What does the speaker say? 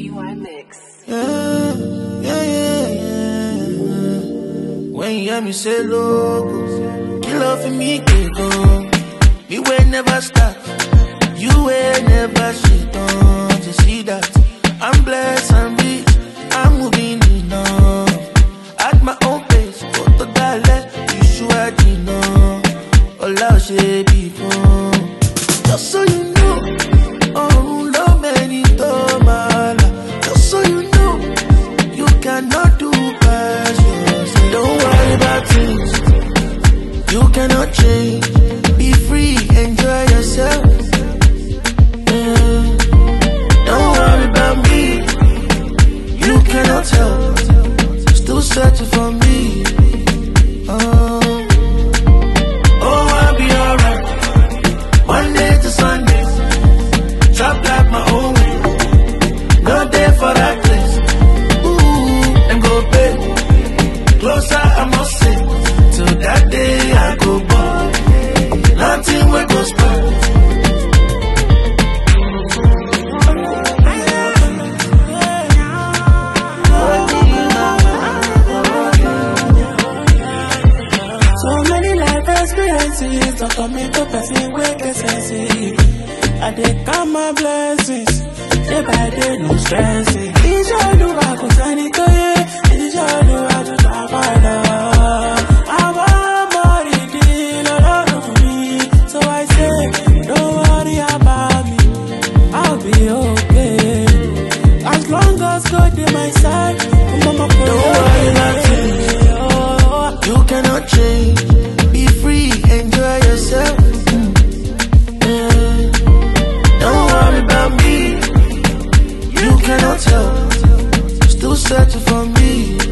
DY Mix. Yeah, yeah, yeah, yeah. When you hear me say logo, kill off for me, go. Me will never stop. You will never shit on. You see that? I'm blessed and rich. I'm moving enough. At my own pace, go to that you should know. All I'll say before. Just so you know, oh, no many tomala. Just so you know, you cannot do past yourself. Don't worry about things you cannot change. Be free, enjoy yourself. Don't worry about me, you cannot help. Still searching for me. I'll be alright. Monday to Sunday, chop like my own way. No day for that place. Ooh, and go pay. Closer I must say, till that day I go by. Nothing will go spoil. Experiences don't come into person with sense. I dey count my blessings, day by day, no stressing. It's all do I go send it to you. It's all do I do not find out. I'm already deal a lot for me, so I say don't worry about me. I'll be okay as long as God is my side. Don't worry about things you cannot change. Be free, enjoy yourself. Don't worry about me, you cannot help. Still searching for me.